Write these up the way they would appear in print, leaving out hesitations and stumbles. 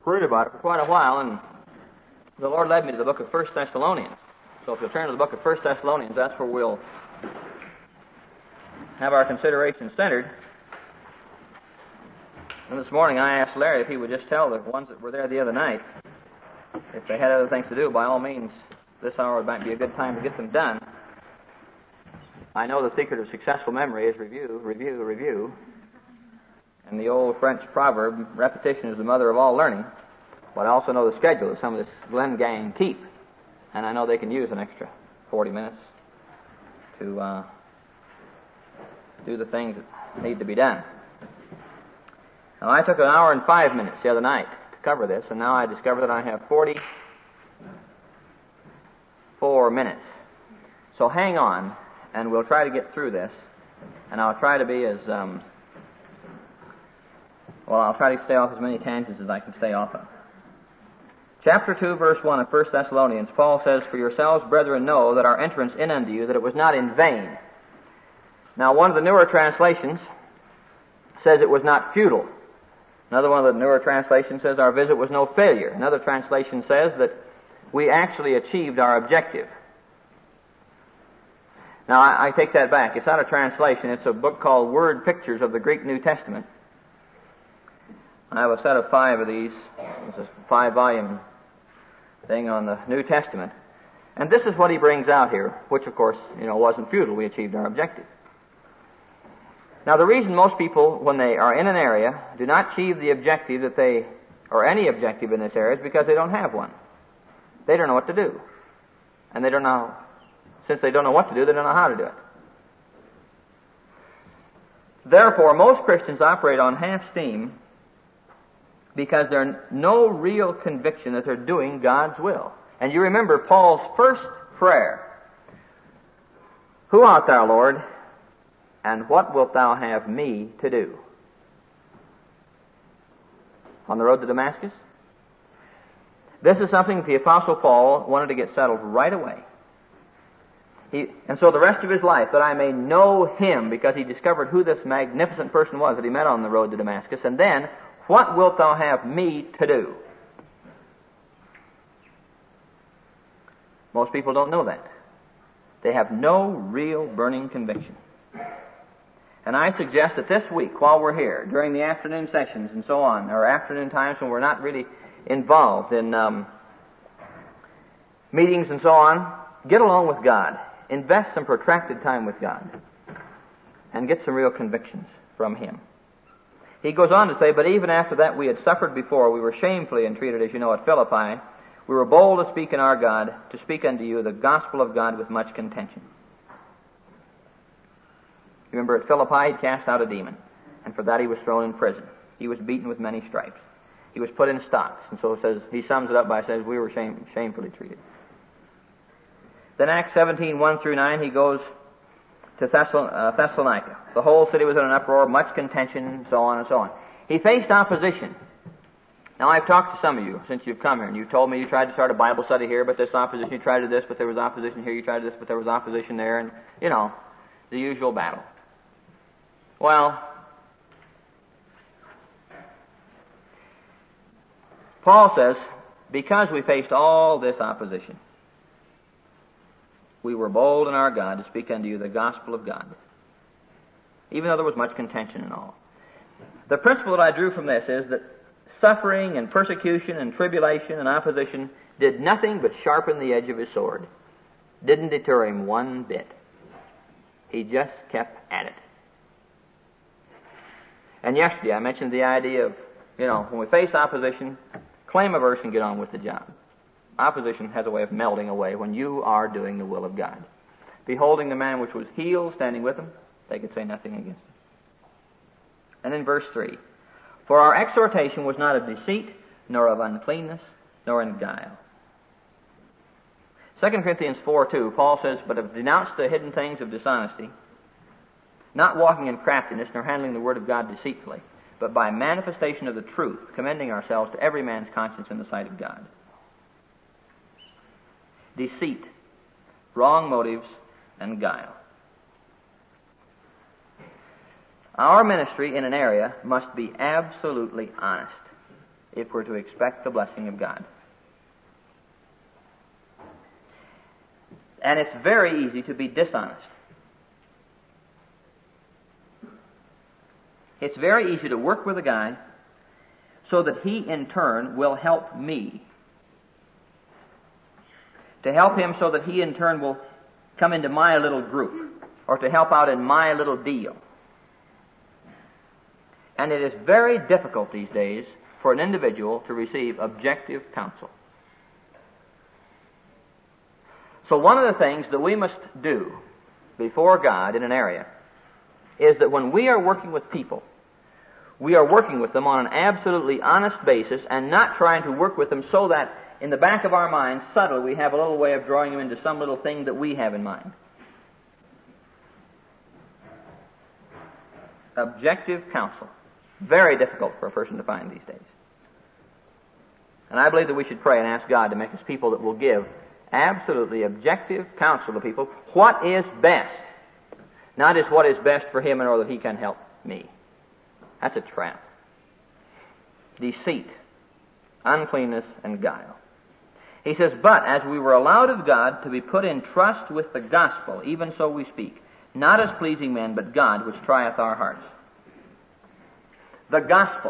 worried about it for quite a while, and the Lord led me to the book of 1 Thessalonians. So if you'll turn to the book of 1 Thessalonians, that's where we'll have our consideration centered. And this morning I asked Larry if he would just tell the ones that were there the other night, if they had other things to do, by all means, this hour might be a good time to get them done. I know the secret of successful memory is review, review, review. And the old French proverb, repetition is the mother of all learning. But I also know the schedule that some of this Glen gang keep. And I know they can use an extra 40 minutes to do the things that need to be done. Now, I took an hour and 5 minutes the other night to cover this, and now I discover that I have 44 minutes. So hang on, and we'll try to get through this, and I'll try to be as, I'll try to stay off as many tangents as I can stay off of. Chapter 2, verse 1 of 1 Thessalonians, Paul says, "For yourselves, brethren, know that our entrance in unto you, that it was not in vain." Now, one of the newer translations says it was not futile. Another one of the newer translations says our visit was no failure. Another translation says that we actually achieved our objective. Now, I take that back. It's not a translation. It's a book called Word Pictures of the Greek New Testament. I have a set of 5 of these. It's a 5-volume thing on the New Testament. And this is what he brings out here, which, of course, wasn't futile. We achieved our objective. Now, the reason most people, when they are in an area, do not achieve the objective or any objective in this area is because they don't have one. They don't know what to do. And since they don't know what to do, they don't know how to do it. Therefore, most Christians operate on half steam because there's no real conviction that they're doing God's will. And you remember Paul's first prayer. "Who art thou, Lord, and what wilt thou have me to do?" On the road to Damascus? This is something the Apostle Paul wanted to get settled right away. And so the rest of his life, that I may know him, because he discovered who this magnificent person was that he met on the road to Damascus, and then, what wilt thou have me to do? Most people don't know that. They have no real burning conviction. And I suggest that this week, while we're here, during the afternoon sessions and so on, or afternoon times when we're not really involved in meetings and so on, get along with God. Invest some protracted time with God. And get some real convictions from Him. He goes on to say, "But even after that we had suffered before, we were shamefully entreated, as you know, at Philippi. We were bold to speak in our God, to speak unto you the gospel of God with much contention." Remember, at Philippi he cast out a demon, and for that he was thrown in prison. He was beaten with many stripes. He was put in stocks, and so it says, he sums it up by saying, we were shamefully treated. Then Acts 17, 1 through 9, he goes to Thessalonica. The whole city was in an uproar, much contention, and so on and so on. He faced opposition. Now, I've talked to some of you since you've come here, and you told me you tried to start a Bible study here, but this opposition, you tried to this, but there was opposition here, you tried to this, but there was opposition there, and, the usual battle. Well, Paul says, because we faced all this opposition, we were bold in our God to speak unto you the gospel of God, even though there was much contention and all. The principle that I drew from this is that suffering and persecution and tribulation and opposition did nothing but sharpen the edge of his sword. Didn't deter him one bit. He just kept at it. And yesterday I mentioned the idea of, when we face opposition, claim a verse and get on with the job. Opposition has a way of melting away when you are doing the will of God. Beholding the man which was healed, standing with him, they could say nothing against him. And in verse 3, "For our exhortation was not of deceit, nor of uncleanness, nor in guile." 2 Corinthians 4:2, Paul says, "But have denounced the hidden things of dishonesty, not walking in craftiness, nor handling the word of God deceitfully, but by manifestation of the truth, commending ourselves to every man's conscience in the sight of God." Deceit, wrong motives, and guile. Our ministry in an area must be absolutely honest. if we're to expect the blessing of God. And it's very easy to be dishonest. It's very easy to work with a guy so that he in turn will help me. To help him so that he in turn will come into my little group, or to help out in my little deal. And it is very difficult these days for an individual to receive objective counsel. So one of the things that we must do before God in an area is that when we are working with people, we are working with them on an absolutely honest basis and not trying to work with them so that in the back of our minds, subtly, we have a little way of drawing them into some little thing that we have in mind. Objective counsel. Very difficult for a person to find these days. And I believe that we should pray and ask God to make us people that will give absolutely objective counsel to people. What is best? Not as what is best for him in order that he can help me. That's a trap. Deceit, uncleanness, and guile. He says, but as we were allowed of God to be put in trust with the gospel, even so we speak, not as pleasing men, but God, which trieth our hearts. The gospel.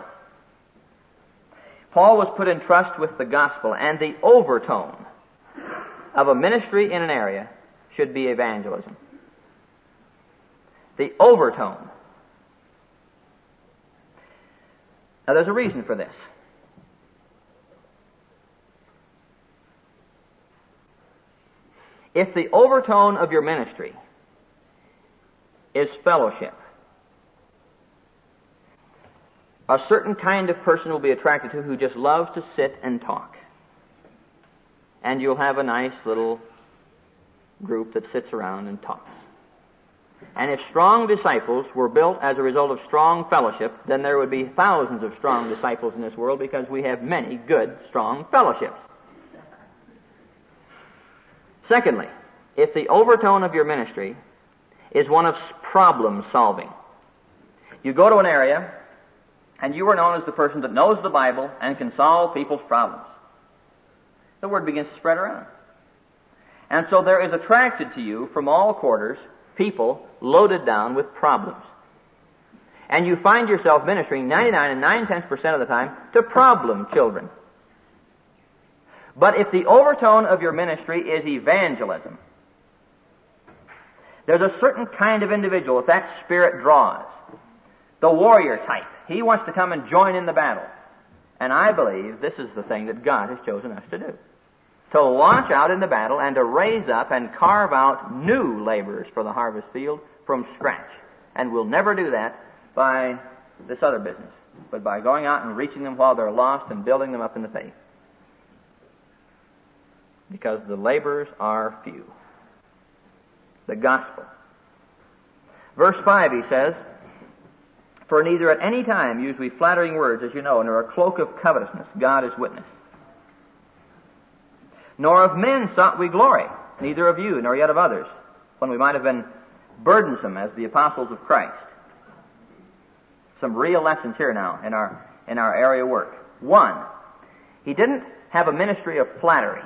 Paul was put in trust with the gospel, and the overtone of a ministry in an area should be evangelism. The overtone. Now there's a reason for this. If the overtone of your ministry is fellowship, a certain kind of person will be attracted to who just loves to sit and talk. And you'll have a nice little group that sits around and talks. And if strong disciples were built as a result of strong fellowship, then there would be thousands of strong disciples in this world because we have many good, strong fellowships. Secondly, if the overtone of your ministry is one of problem solving, you go to an area and you are known as the person that knows the Bible and can solve people's problems. The word begins to spread around. And so there is attracted to you from all quarters people loaded down with problems. And you find yourself ministering 99 and 9/10% of the time to problem children. But if the overtone of your ministry is evangelism, there's a certain kind of individual that spirit draws. The warrior type. He wants to come and join in the battle. And I believe this is the thing that God has chosen us to do. To launch out in the battle and to raise up and carve out new laborers for the harvest field from scratch. And we'll never do that by this other business, but by going out and reaching them while they're lost and building them up in the faith. Because the laborers are few. The gospel. Verse 5, he says, for neither at any time use we flattering words, as you know, nor a cloak of covetousness, God is witness. Nor of men sought we glory, neither of you, nor yet of others, when we might have been burdensome as the apostles of Christ. Some real lessons here now in our area of work. One, he didn't have a ministry of flattery.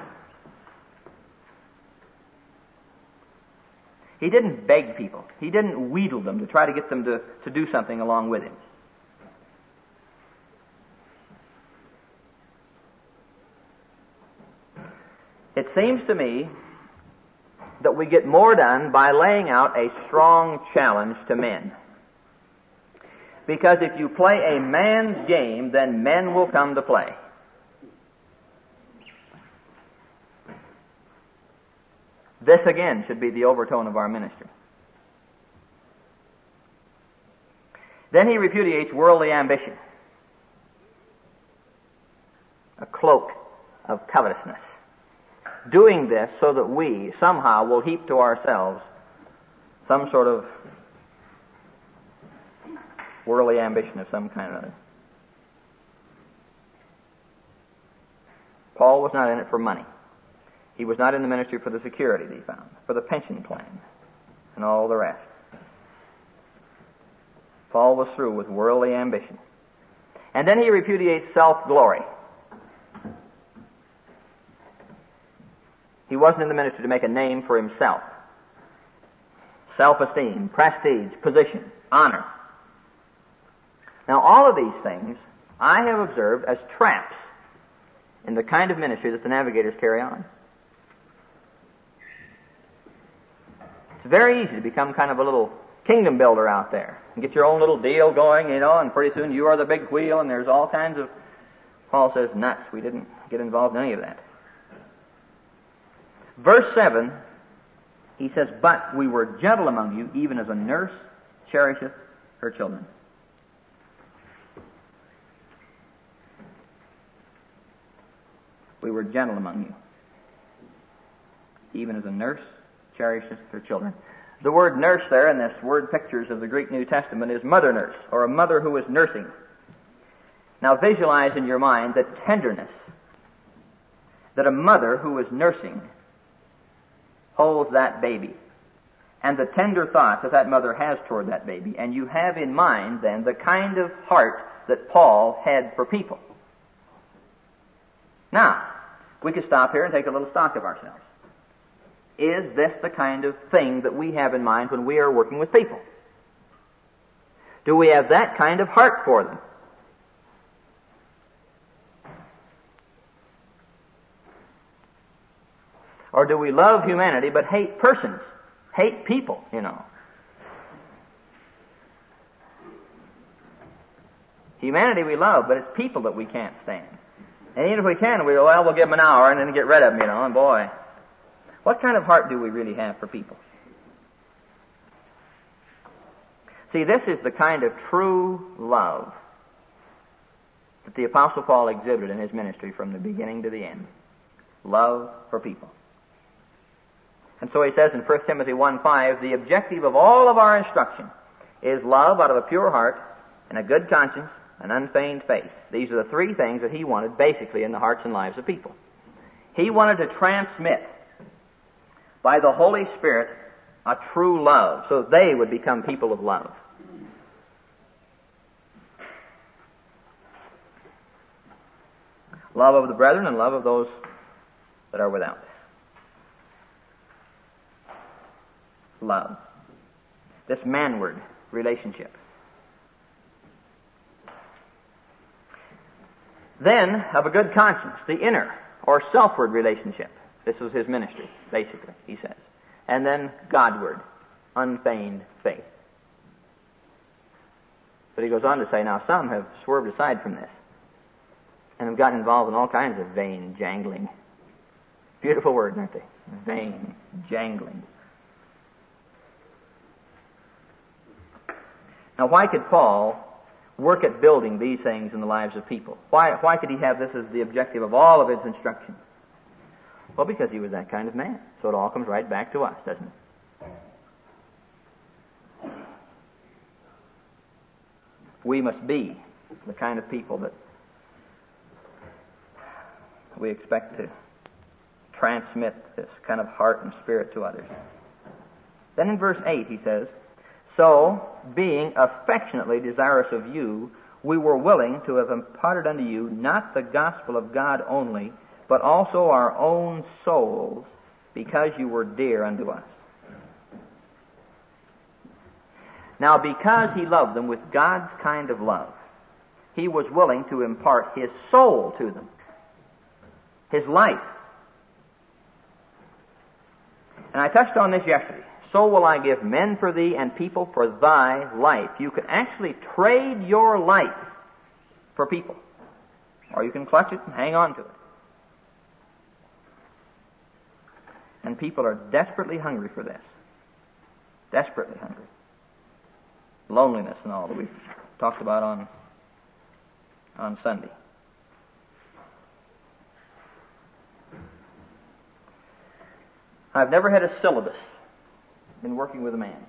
He didn't beg people. He didn't wheedle them to try to get them to do something along with him. It seems to me that we get more done by laying out a strong challenge to men. Because if you play a man's game, then men will come to play. This again should be the overtone of our ministry. Then he repudiates worldly ambition, a cloak of covetousness. Doing this so that we somehow will heap to ourselves some sort of worldly ambition of some kind or other. Paul was not in it for money. He was not in the ministry for the security that he found, for the pension plan, and all the rest. Paul was through with worldly ambition. And then he repudiates self-glory. He wasn't in the ministry to make a name for himself. Self-esteem, prestige, position, honor. Now, all of these things I have observed as traps in the kind of ministry that the navigators carry on. It's very easy to become kind of a little kingdom builder out there and get your own little deal going, and pretty soon you are the big wheel, and there's all kinds of, Paul says, nuts. We didn't get involved in any of that. Verse 7, he says, but we were gentle among you, even as a nurse cherisheth her children. We were gentle among you, even as a nurse cherisheth her children. The word nurse there, in this word pictures of the Greek New Testament, is mother nurse, or a mother who is nursing. Now visualize in your mind the tenderness that a mother who is nursing holds that baby, and the tender thoughts that mother has toward that baby, and you have in mind then the kind of heart that Paul had for people. Now, we could stop here and take a little stock of ourselves. Is this the kind of thing that we have in mind when we are working with people? Do we have that kind of heart for them? Or do we love humanity but hate persons, hate people, Humanity we love, but it's people that we can't stand. And even if we can, we'll give them an hour and then get rid of them, and boy. What kind of heart do we really have for people? See, this is the kind of true love that the Apostle Paul exhibited in his ministry from the beginning to the end. Love for people. And so he says in 1 Timothy 1:5, the objective of all of our instruction is love out of a pure heart and a good conscience and unfeigned faith. These are the three things that he wanted basically in the hearts and lives of people. He wanted to transmit by the Holy Spirit a true love so that they would become people of love. Love of the brethren and love of those that are without. Love. This manward relationship. Then, of a good conscience, the inner or selfward relationship. This was his ministry, basically, he says. And then Godward, unfeigned faith. But he goes on to say, now some have swerved aside from this and have gotten involved in all kinds of vain jangling. Beautiful words, aren't they? Vain jangling. Now, why could Paul work at building these things in the lives of people? Why could he have this as the objective of all of his instruction? Well, because he was that kind of man. So it all comes right back to us, doesn't it? We must be the kind of people that we expect to transmit this kind of heart and spirit to others. Then in verse 8 he says, so, being affectionately desirous of you, we were willing to have imparted unto you not the gospel of God only, but also our own souls, because you were dear unto us. Now, because he loved them with God's kind of love, he was willing to impart his soul to them, his life. And I touched on this yesterday. So will I give men for thee and people for thy life. You can actually trade your life for people. Or you can clutch it and hang on to it. And people are desperately hungry for this. Desperately hungry. Loneliness and all that we've talked about on Sunday. I've never had a syllabus in working with a man.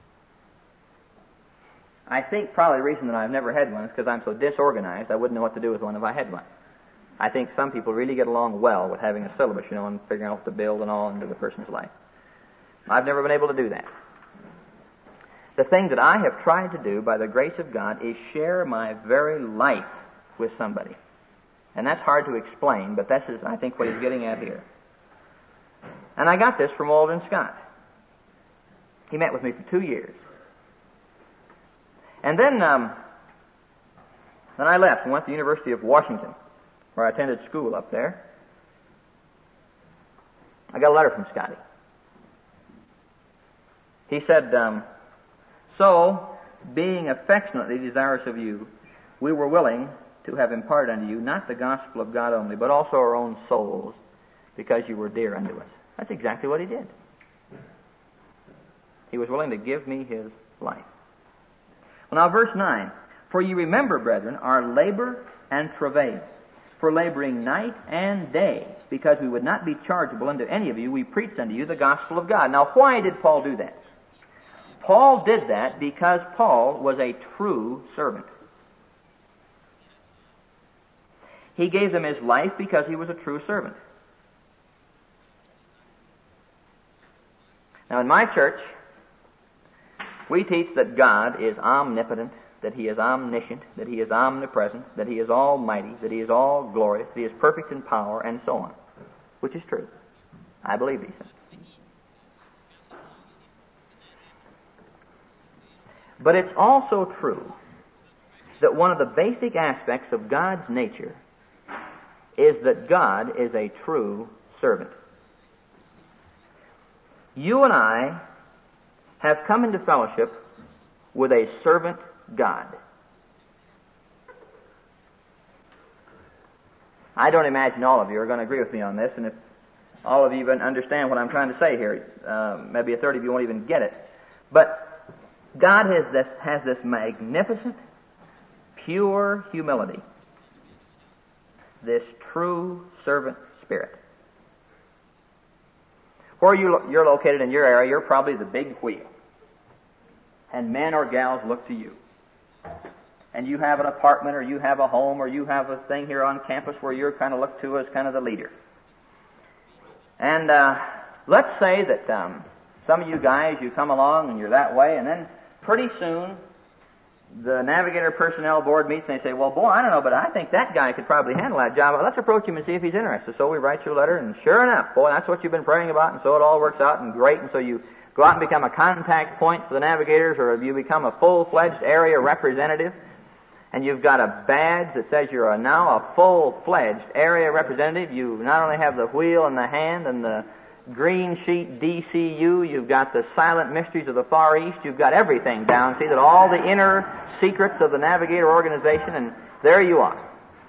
I think probably the reason that I've never had one is because I'm so disorganized I wouldn't know what to do with one if I had one. I think some people really get along well with having a syllabus, and figuring out what to build and all into the person's life. I've never been able to do that. The thing that I have tried to do by the grace of God is share my very life with somebody. And that's hard to explain, but this is, I think, what he's getting at here. And I got this from Walden Scott. He met with me for 2 years. And then I left and went to the University of Washington, where I attended school up there. I got a letter from Scotty. He said, so, being affectionately desirous of you, we were willing to have imparted unto you not the gospel of God only, but also our own souls, because you were dear unto us. That's exactly what he did. He was willing to give me his life. Well, now verse 9. For ye remember, brethren, our labor and travail, for laboring night and day, because we would not be chargeable unto any of you, we preached unto you the gospel of God. Now, why did Paul do that? Paul did that because Paul was a true servant. He gave them his life because he was a true servant. Now, in my church, we teach that God is omnipotent, that he is omniscient, that he is omnipresent, that he is almighty, that he is all glorious, that he is perfect in power, and so on, which is true. I believe these things. But it's also true that one of the basic aspects of God's nature is that God is a true servant. You and I have come into fellowship with a servant God. I don't imagine all of you are going to agree with me on this, and if all of you even understand what I'm trying to say here, maybe a third of you won't even get it. But God has this magnificent, pure humility, this true servant spirit. Where you're located in your area, you're probably the big wheel. And men or gals look to you. And you have an apartment, or you have a home, or you have a thing here on campus where you're kind of looked to as kind of the leader. And let's say that some of you guys, you come along and you're that way, and then pretty soon the Navigator Personnel Board meets and they say, well, boy, I don't know, but I think that guy could probably handle that job. Let's approach him and see if he's interested. So we write you a letter, and sure enough, boy, that's what you've been praying about, and so it all works out, and great, and so you go out and become a contact point for the Navigators, or you become a full-fledged area representative, and you've got a badge that says you're now a full-fledged area representative. You not only have the wheel in the hand and the green sheet DCU, you've got the silent mysteries of the Far East, you've got everything down. See that all the inner secrets of the Navigator organization, and there you are.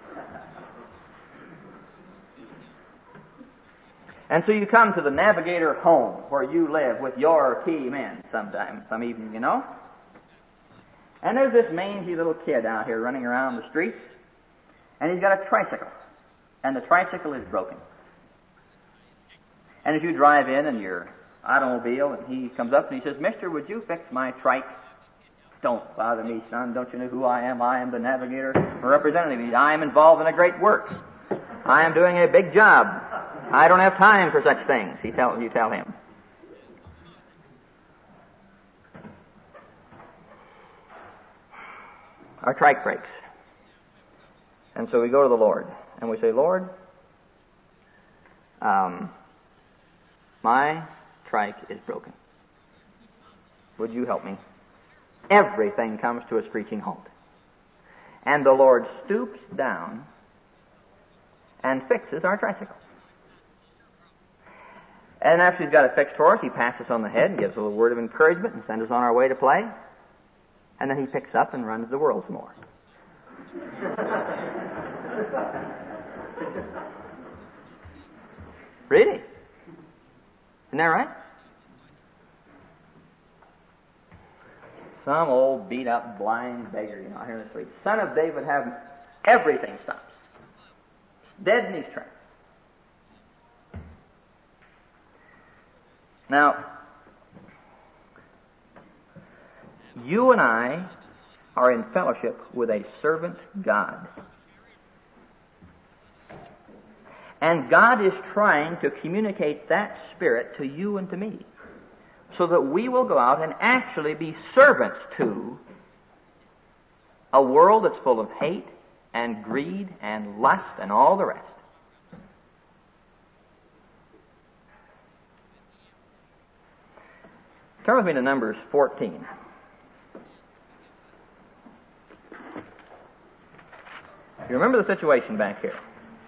And so you come to the Navigator home where you live with your key men sometime, some evening, you know. And there's this mangy little kid out here running around the streets, and he's got a tricycle, and the tricycle is broken. And as you drive in your automobile, and he comes up and he says, Mister, would you fix my trike? Don't bother me, son. Don't you know who I am? I am the Navigator representative. I am involved in a great work. I am doing a big job. I don't have time for such things, you tell him. Our trike breaks. And so we go to the Lord, and we say, Lord, my trike is broken. Would you help me? Everything comes to a screeching halt. And the Lord stoops down and fixes our tricycle. And after he's got it fixed for us, he pats us on the head and gives us a little word of encouragement and sends us on our way to play. And then he picks up and runs the world some more. Really? Isn't that right? Some old beat-up blind beggar, out here in the street. Son of David, everything stops. Dead in his tracks. Now, you and I are in fellowship with a servant God. And God is trying to communicate that spirit to you and to me, so that we will go out and actually be servants to a world that's full of hate and greed and lust and all the rest. Turn with me to Numbers 14. You remember the situation back here.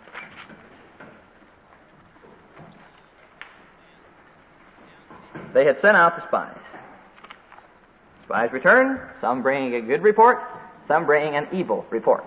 They had sent out the spies. Spies returned, some bringing a good report, some bringing an evil report.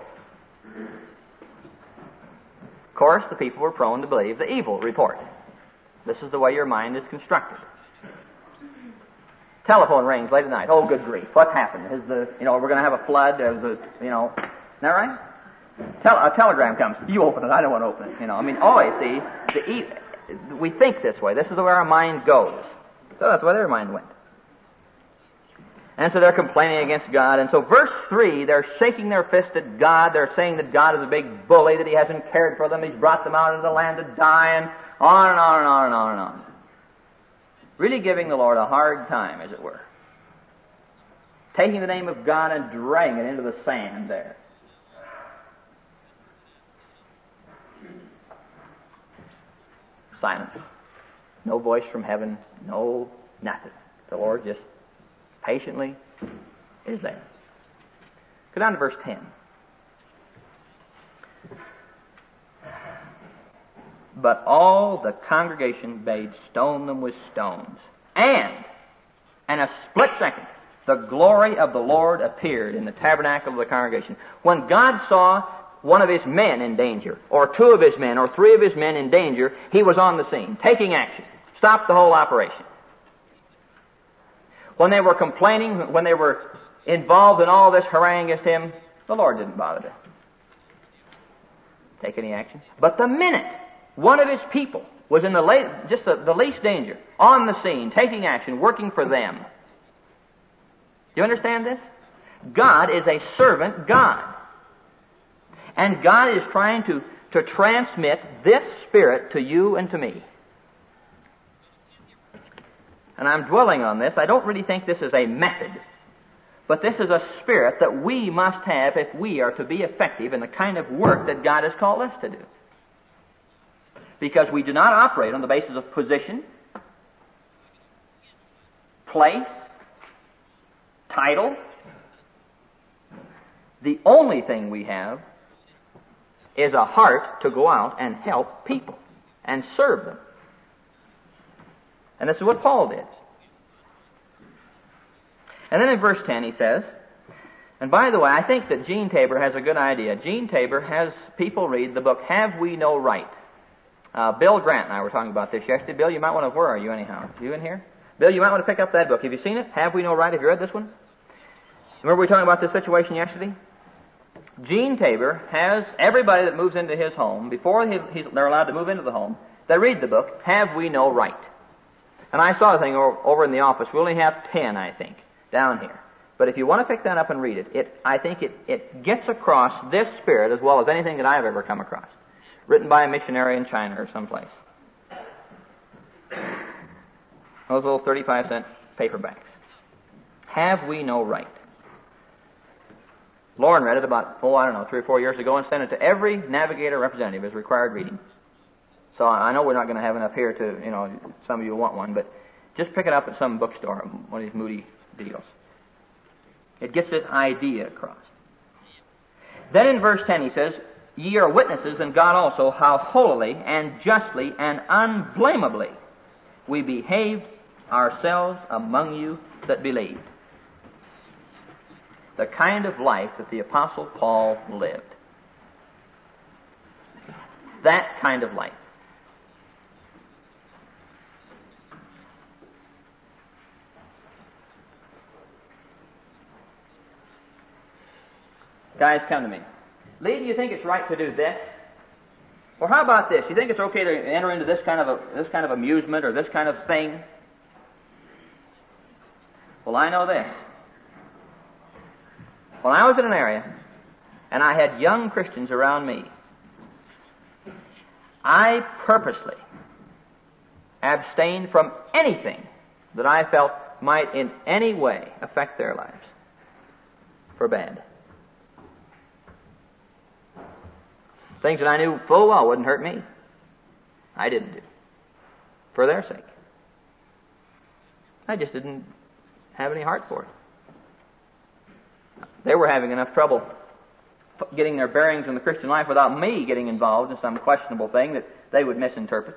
Of course, the people were prone to believe the evil report. This is the way your mind is constructed. Telephone rings late at night. Oh, good grief. What's happened? We're going to have a flood. Isn't that right? A telegram comes. You open it. I don't want to open it. Always, see, we think this way. This is the way our mind goes. So that's where their mind went. And so they're complaining against God. And so verse 3, they're shaking their fist at God. They're saying that God is a big bully, that He hasn't cared for them. He's brought them out of the land to die, and on and on and on and on and on. Really giving the Lord a hard time, as it were. Taking the name of God and dragging it into the sand there. Silence. No voice from heaven. No nothing. The Lord just patiently is there. Go down to verse 10. But all the congregation bade stone them with stones. And in a split second, the glory of the Lord appeared in the tabernacle of the congregation. When God saw one of His men in danger, or two of His men, or three of His men in danger, He was on the scene, taking action. Stopped the whole operation. When they were complaining, when they were involved in all this harangue against Him, the Lord didn't bother to take any action. But the minute one of His people was in the least danger, on the scene, taking action, working for them. Do you understand this? God is a servant God. And God is trying to transmit this Spirit to you and to me. And I'm dwelling on this. I don't really think this is a method. But this is a spirit that we must have if we are to be effective in the kind of work that God has called us to do. Because we do not operate on the basis of position, place, title. The only thing we have is a heart to go out and help people and serve them. And this is what Paul did. And then in verse 10 he says, and by the way, I think that Gene Tabor has a good idea. Gene Tabor has people read the book, Have We No Right? Bill Grant and I were talking about this yesterday. Bill, you might want to, where are you anyhow? Are you in here? Bill, you might want to pick up that book. Have you seen it? Have We No Right? Have you read this one? Remember we were talking about this situation yesterday? Gene Tabor has everybody that moves into his home, before they're allowed to move into the home, they read the book, Have We No Right? And I saw the thing over in the office. We only have 10, I think, down here. But if you want to pick that up and read it, I think it gets across this spirit as well as anything that I've ever come across. Written by a missionary in China or someplace. Those little 35-cent paperbacks. Have We No Right? Lauren read it about, 3 or 4 years ago and sent it to every navigator representative as required reading. So I know we're not going to have enough here to, some of you want one, but just pick it up at some bookstore, one of these Moody deals. It gets this idea across. Then in verse 10 he says, Ye are witnesses, and God also, how holily and justly and unblameably we behaved ourselves among you that believed. The kind of life that the Apostle Paul lived. That kind of life. Guys, come to me. Lee, do you think it's right to do this? Or how about this? You think it's okay to enter into this kind of amusement or this kind of thing? Well, I know this. When I was in an area and I had young Christians around me, I purposely abstained from anything that I felt might in any way affect their lives for bad. Things that I knew full well wouldn't hurt me, I didn't do. For their sake. I just didn't have any heart for it. They were having enough trouble getting their bearings in the Christian life without me getting involved in some questionable thing that they would misinterpret.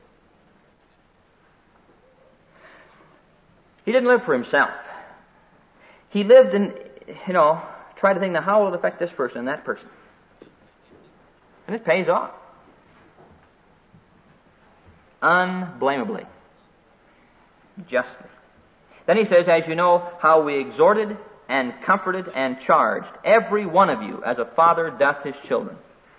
He didn't live for himself. He lived in, tried to think, now how will it affect this person and that person? And it pays off. Unblameably. Justly. Then he says, as you know how we exhorted and comforted and charged every one of you as a father doth his children.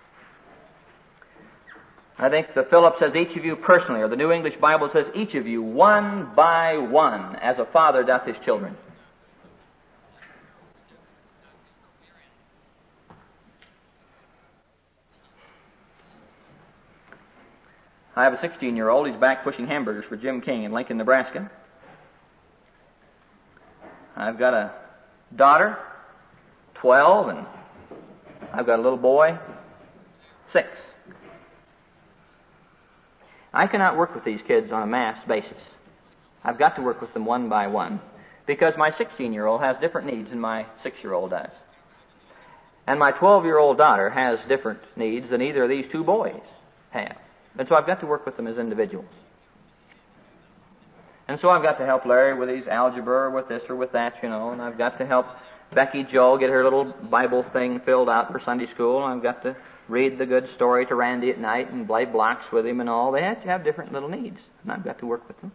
I think the Phillips says each of you personally, or the New English Bible says each of you one by one as a father doth his children. I have a 16-year-old. He's back pushing hamburgers for Jim King in Lincoln, Nebraska. I've got a daughter, 12, and I've got a little boy, 6. I cannot work with these kids on a mass basis. I've got to work with them one by one, because my 16-year-old has different needs than my 6-year-old does. And my 12-year-old daughter has different needs than either of these two boys have. And so I've got to work with them as individuals. And so I've got to help Larry with his algebra or with this or with that, and I've got to help Becky Jo get her little Bible thing filled out for Sunday school, and I've got to read the good story to Randy at night and play blocks with him and all. They have different little needs, and I've got to work with them.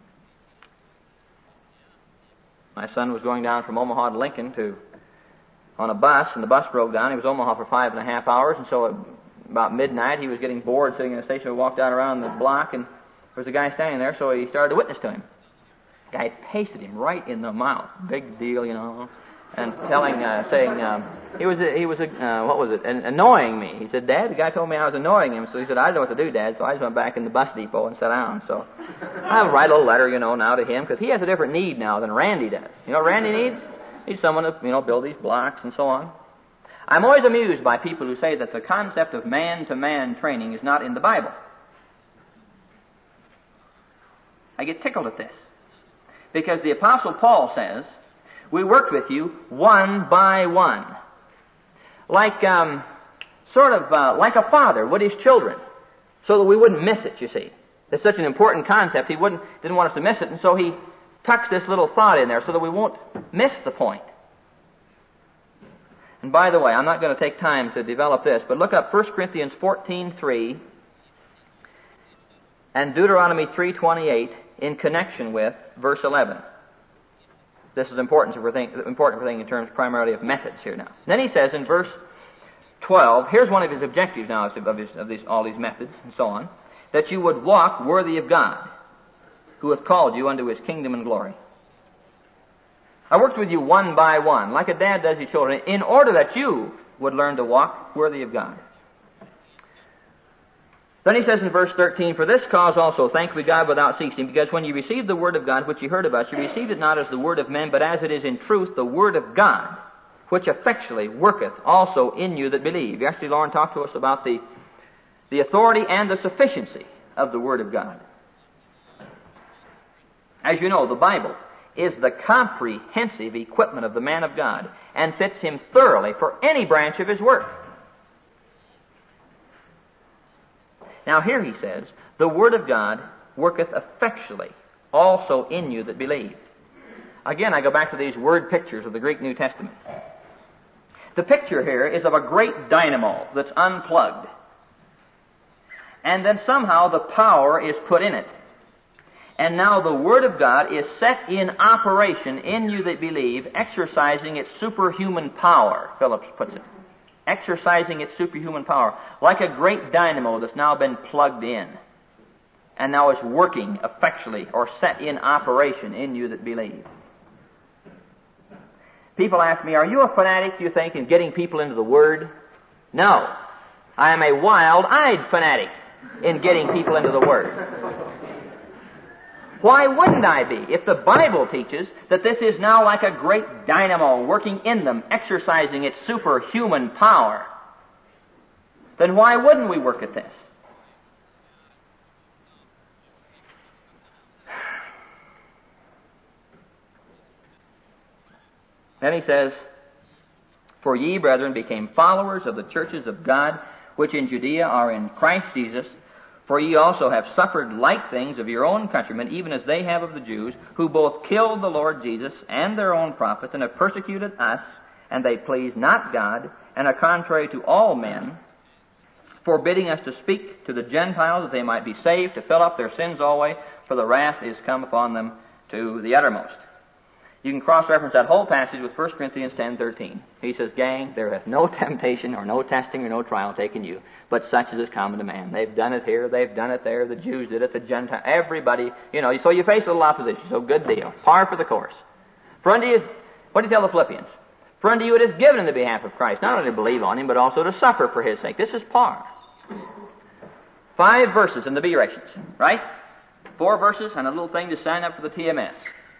My son was going down from Omaha to Lincoln on a bus, and the bus broke down. He was in Omaha for 5.5 hours, and so about midnight he was getting bored sitting in the station. We walked out around the block, and there was a guy standing there, so he started to witness to him. The guy pasted him right in the mouth. Big deal, and annoying me. He said, Dad, the guy told me I was annoying him, so he said, I didn't know what to do, Dad, so I just went back in the bus depot and sat down. So I'll write a little letter, now to him, because he has a different need now than Randy does. You know what Randy needs? He's someone to, build these blocks and so on. I'm always amused by people who say that the concept of man-to-man training is not in the Bible. I get tickled at this. Because the Apostle Paul says, we worked with you one by one. Like a father would his children, so that we wouldn't miss it, you see. It's such an important concept, he didn't want us to miss it, and so he tucks this little thought in there so that we won't miss the point. And by the way, I'm not going to take time to develop this, but look up 1 Corinthians 14:3 and Deuteronomy 3:28 in connection with verse 11. This is important for thinking in terms primarily of methods here now. And then he says in verse 12, here's one of his objectives now of all these methods and so on, that you would walk worthy of God, who hath called you unto his kingdom and glory. I worked with you one by one, like a dad does his children, in order that you would learn to walk worthy of God. Then he says in verse 13, for this cause also thank we God without ceasing, because when you received the word of God which you heard of us, you received it not as the word of men, but as it is in truth the word of God, which effectually worketh also in you that believe. Yesterday Lauren talked to us about the authority and the sufficiency of the word of God. As you know, the Bible is the comprehensive equipment of the man of God and fits him thoroughly for any branch of his work. Now here he says, the word of God worketh effectually also in you that believe. Again, I go back to these word pictures of the Greek New Testament. The picture here is of a great dynamo that's unplugged. And then somehow the power is put in it. And now the Word of God is set in operation in you that believe, exercising its superhuman power, Phillips puts it. Exercising its superhuman power, like a great dynamo that's now been plugged in, and now is working effectually or set in operation in you that believe. People ask me, are you a fanatic, do you think, in getting people into the Word? No. I am a wild-eyed fanatic in getting people into the Word. Why wouldn't I be? If the Bible teaches that this is now like a great dynamo working in them, exercising its superhuman power. then why wouldn't we work at this? Then he says, "For ye, brethren, became followers of the churches of God, which in Judea are in Christ Jesus. For ye also have suffered like things of your own countrymen, even as they have of the Jews, who both killed the Lord Jesus and their own prophets, and have persecuted us, and they please not God, and are contrary to all men, forbidding us to speak to the Gentiles that they might be saved, to fill up their sins always, for the wrath is come upon them to the uttermost." You can cross-reference that whole passage with 1 Corinthians 10:13. He says, "Gang, there hath no temptation or no testing or no trial taken you, but such as is common to man." They've done it here, they've done it there, the Jews did it, the Gentiles, everybody, so you face a little opposition, so good deal. Par for the course. For unto you, what do you tell the Philippians? For unto you it is given in the behalf of Christ, not only to believe on him, but also to suffer for his sake. This is par. 5 verses in the B directions, right? 4 verses and a little thing to sign up for the TMS.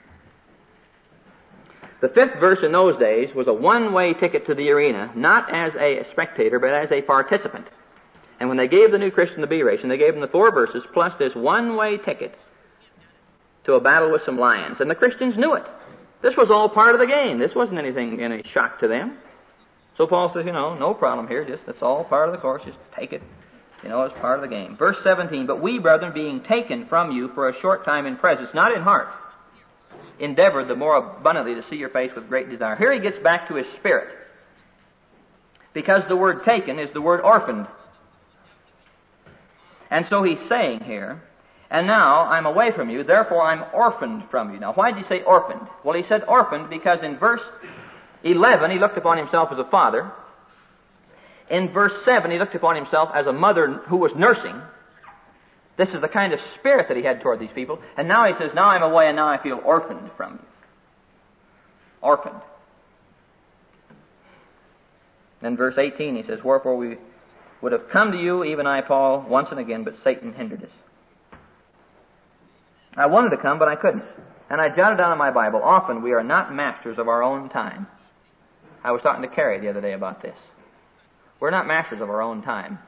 The 5th verse in those days was a one-way ticket to the arena, not as a spectator, but as a participant. And when they gave the new Christian the B ration, they gave him the 4 verses plus this one-way ticket to a battle with some lions. And the Christians knew it. This was all part of the game. This wasn't any shock to them. So Paul says, no problem here. That's all part of the course. Just take it, as part of the game. Verse 17, "But we, brethren, being taken from you for a short time in presence, not in heart, endeavored the more abundantly to see your face with great desire." Here he gets back to his spirit. Because the word taken is the word orphaned. And so he's saying here, "And now I'm away from you, therefore I'm orphaned from you." Now why did he say orphaned? Well, he said orphaned because in verse 11 he looked upon himself as a father. In verse 7 he looked upon himself as a mother who was nursing. This is the kind of spirit that he had toward these people. And now he says, "Now I'm away and now I feel orphaned from you." Orphaned. Then verse 18 he says, "Wherefore we would have come to you, even I, Paul, once and again, but Satan hindered us." I wanted to come, but I couldn't. And I jotted down in my Bible, "Often we are not masters of our own time." I was talking to Carrie the other day about this. We're not masters of our own time.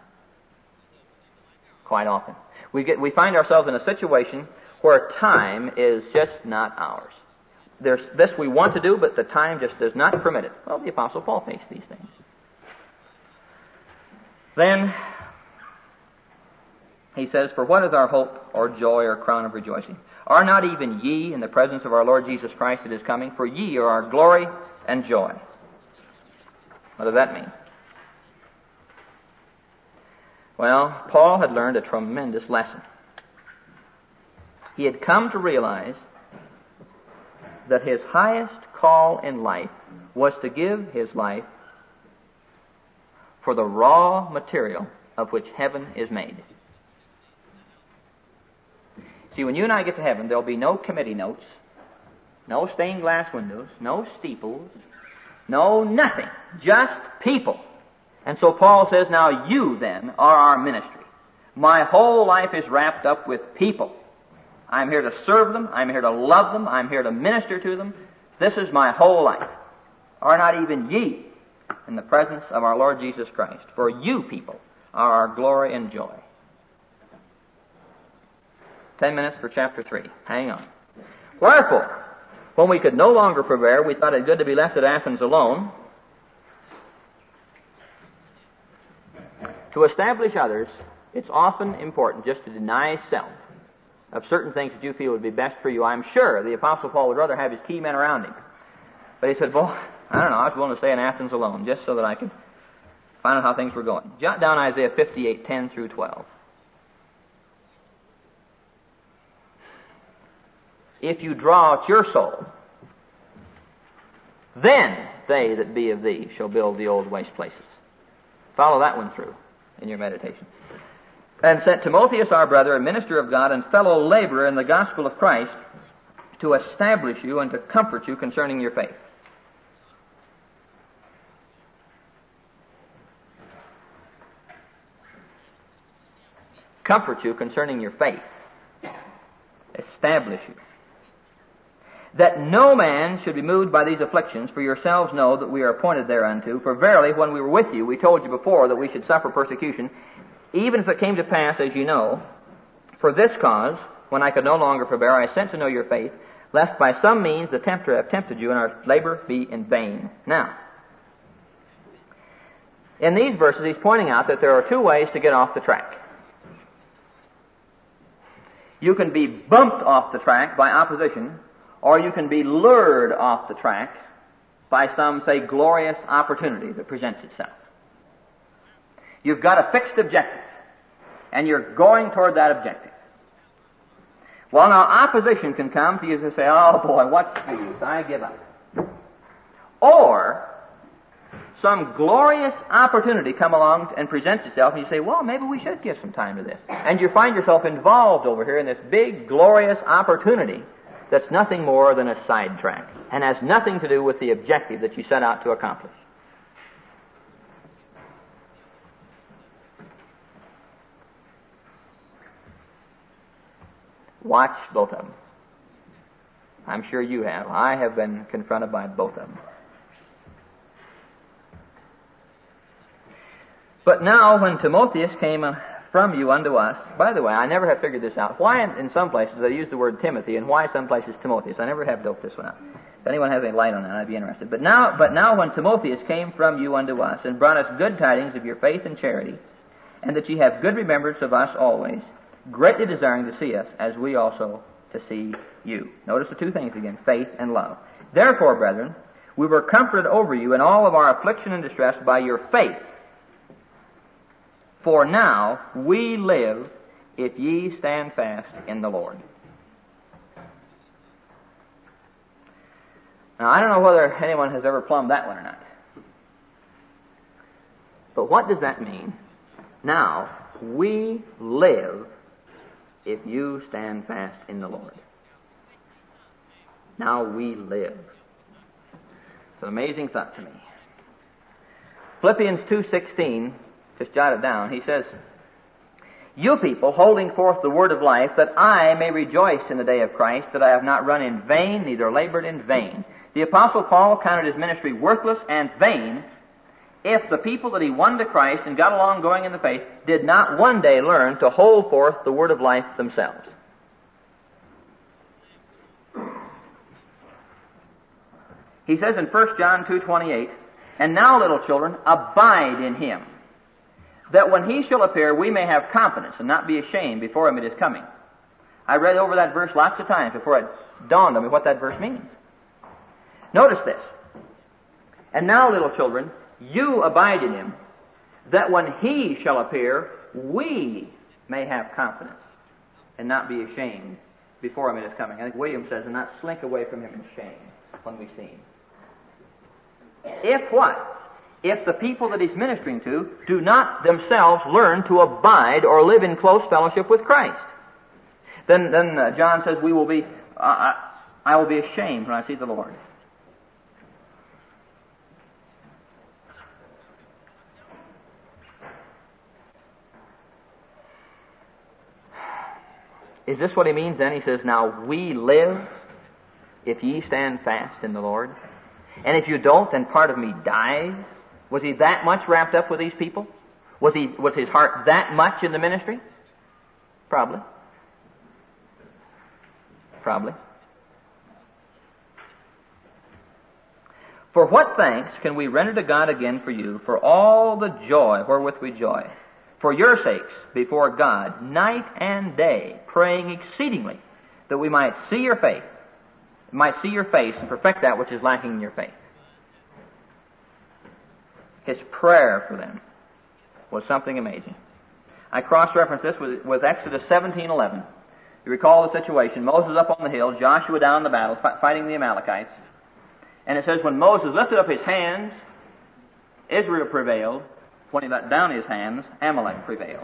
Quite often. We find ourselves in a situation where time is just not ours. There's this we want to do, but the time just does not permit it. Well, the Apostle Paul faced these things. Then he says, "For what is our hope or joy or crown of rejoicing? Are not even ye in the presence of our Lord Jesus Christ that is coming? For ye are our glory and joy." What does that mean? Well, Paul had learned a tremendous lesson. He had come to realize that his highest call in life was to give his life for the raw material of which heaven is made. See, when you and I get to heaven, there'll be no committee notes, no stained glass windows, no steeples, no nothing, just people. And so Paul says, "Now you then are our ministry. My whole life is wrapped up with people. I'm here to serve them. I'm here to love them. I'm here to minister to them. This is my whole life. Are not even ye in the presence of our Lord Jesus Christ? For you people are our glory and joy." 10 minutes for chapter 3. Hang on. "Wherefore, when we could no longer forbear, we thought it good to be left at Athens alone, to establish others, it's often important just to deny self of certain things that you feel would be best for you." I'm sure the Apostle Paul would rather have his key men around him. But he said, "Well, I don't know, I was willing to stay in Athens alone just so that I could find out how things were going." Jot down Isaiah 58:10 through 12. "If you draw out your soul, then they that be of thee shall build the old waste places." Follow that one through in your meditation. "And sent Timotheus our brother, a minister of God and fellow laborer in the gospel of Christ, to establish you and to comfort you concerning your faith." Comfort you concerning your faith. Establish you. that no man should be moved by these afflictions, for yourselves know that we are appointed thereunto. For verily, when we were with you, we told you before that we should suffer persecution, even as it came to pass, as you know. For this cause, when I could no longer forbear, I sent to know your faith, lest by some means the tempter have tempted you, and our labor be in vain. Now, in these verses, he's pointing out that there are two ways to get off the track. You can be bumped off the track by opposition, or you can be lured off the track by some, say, glorious opportunity that presents itself. You've got a fixed objective, and you're going toward that objective. Well, now, opposition can come to you and say, oh boy, what's the use? I give up. Or some glorious opportunity come along and presents itself, and you say, well, maybe we should give some time to this. And you find yourself involved over here in this big, glorious opportunity that's nothing more than a sidetrack and has nothing to do with the objective that you set out to accomplish. Watch both of them. I'm sure you have. I have been confronted by both of them. But now when Timotheus came from you unto us, by the way, I never have figured this out. Why in some places they use the word Timothy, and why some places Timotheus? I never have doped this one out. If anyone has any light on that, I'd be interested. But now when Timotheus came from you unto us, and brought us good tidings of your faith and charity, and that ye have good remembrance of us always, greatly desiring to see us, as we also to see you. Notice the two things again, faith and love. Therefore, brethren, we were comforted over you in all of our affliction and distress by your faith. For now we live, if ye stand fast in the Lord. Now, I don't know whether anyone has ever plumbed that one or not. But what does that mean? Now we live, if you stand fast in the Lord. Now we live. It's an amazing thought to me. Philippians 2:16, just jot it down. He says, you people holding forth the word of life, that I may rejoice in the day of Christ, that I have not run in vain, neither labored in vain. The Apostle Paul counted his ministry worthless and vain if the people that he won to Christ and got along going in the faith did not one day learn to hold forth the word of life themselves. He says in 1 John 2:28, and now, little children, abide in him, that when he shall appear, we may have confidence and not be ashamed before him at his coming. I read over that verse lots of times before it dawned on me what that verse means. Notice this. And now, little children, you abide in him, that when he shall appear, we may have confidence and not be ashamed before him at his coming. I think William says, and not slink away from him in shame when we see him. If what? If the people that he's ministering to do not themselves learn to abide or live in close fellowship with Christ. Then John says, I will be ashamed when I see the Lord. Is this what he means then? He says, now we live if ye stand fast in the Lord. And if you don't, then part of me dies. Was he that much wrapped up with these people? Was his heart that much in the ministry? Probably. For what thanks can we render to God again for you, for all the joy wherewith we joy, for your sakes before God, night and day, praying exceedingly, that we might see your face, and perfect that which is lacking in your faith. His prayer for them was something amazing. I cross-reference this with Exodus 17:11. You recall the situation. Moses up on the hill, Joshua down in the battle, fighting the Amalekites. And it says, when Moses lifted up his hands, Israel prevailed. When he let down his hands, Amalek prevailed.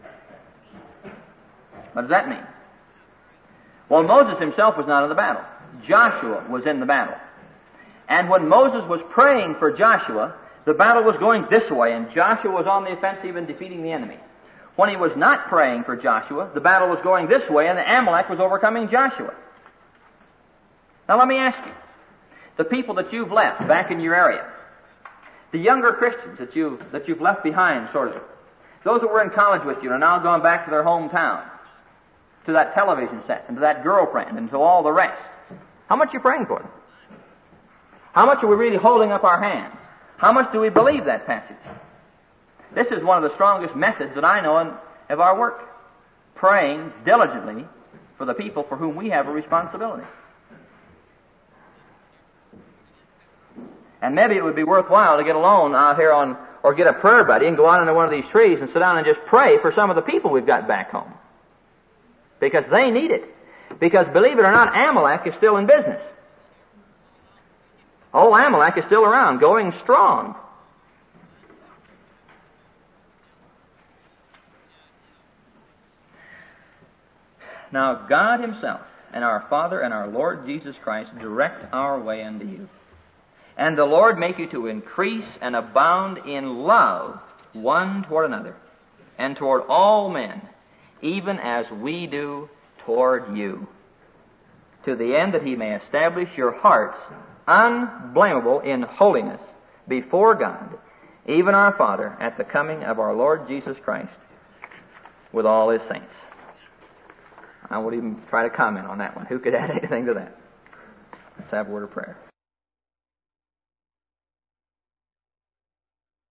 What does that mean? Well, Moses himself was not in the battle. Joshua was in the battle. And when Moses was praying for Joshua, the battle was going this way, and Joshua was on the offensive and defeating the enemy. When he was not praying for Joshua, the battle was going this way, and the Amalek was overcoming Joshua. Now let me ask you, the people that you've left back in your area, the younger Christians that you've left behind, sort of, those that were in college with you and are now going back to their hometown, to that television set, and to that girlfriend, and to all the rest, how much are you praying for them? How much are we really holding up our hands? How much do we believe that passage? This is one of the strongest methods that I know of our work. Praying diligently for the people for whom we have a responsibility. And maybe it would be worthwhile to get alone out here or get a prayer buddy and go out under one of these trees and sit down and just pray for some of the people we've got back home. Because they need it. Because believe it or not, Amalek is still in business. Old Amalek is still around, going strong. Now, God Himself and our Father and our Lord Jesus Christ direct our way unto you. And the Lord make you to increase and abound in love one toward another, and toward all men, even as we do toward you, to the end that He may establish your hearts unblameable in holiness before God, even our Father, at the coming of our Lord Jesus Christ with all His saints. I won't even try to comment on that one. Who could add anything to that? Let's have a word of prayer.